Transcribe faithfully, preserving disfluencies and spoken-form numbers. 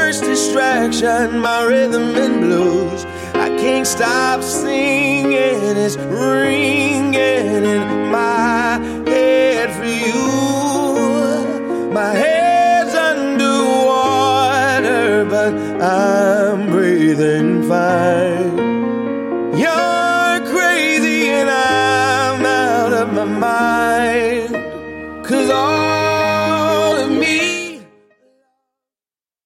worst distraction, my rhythm and blues. I can't stop singing, it's ringing in my head for you. My head's underwater, but I'm breathing fine.